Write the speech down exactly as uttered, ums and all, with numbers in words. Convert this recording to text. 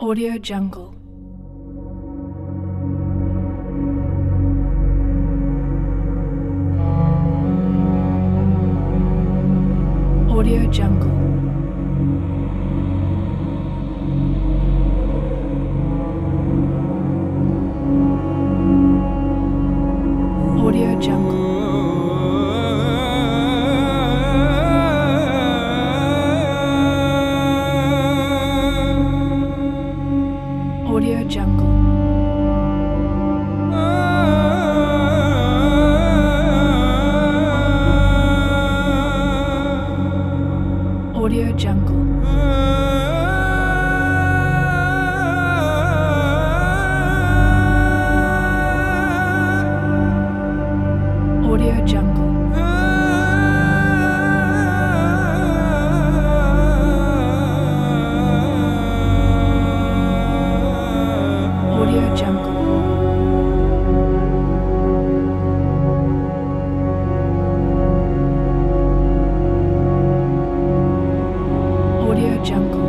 Audio Jungle. Audio Jungle. Audio Jungle. Audio Jungle. Audio Jungle. Audio Jungle. Audio Jungle. Audio Jungle.